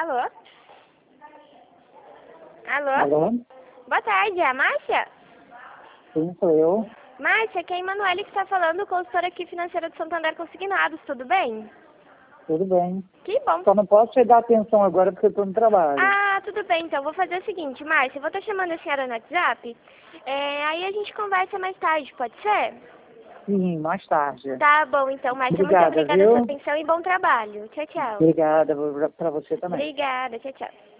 Alô? Alô? Alô? Boa tarde, é a Márcia? Sim, sou eu. Márcia, aqui é a Emanuele que está falando, consultora aqui financeira do Santander Consignados, tudo bem? Tudo bem. Que bom. Só não posso te dar atenção agora porque eu estou no trabalho. Ah, tudo bem, então vou fazer o seguinte, Márcia, eu vou estar chamando a senhora no WhatsApp, aí a gente conversa mais tarde, pode ser? Sim, mais tarde. Tá bom, então, Márcia, muito Obrigada, obrigada pela viu? sua atenção e bom trabalho. Tchau, tchau. Obrigada para você também. Obrigada, tchau, tchau.